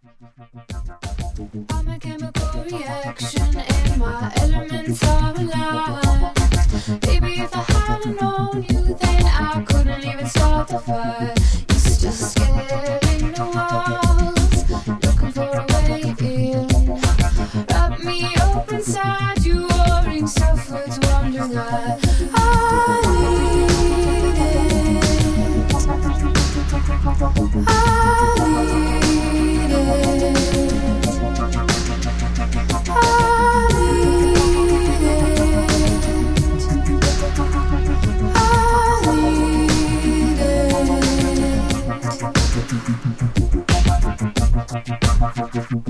I'm a chemical reaction and my elements are aligned. Baby, if I hadn't known you, then I couldn't even start the fire. Used to stare in the walls, looking for a way in. Wrap me up inside you, warring self-words, wondering why I need it. I need it. I need it. I need it.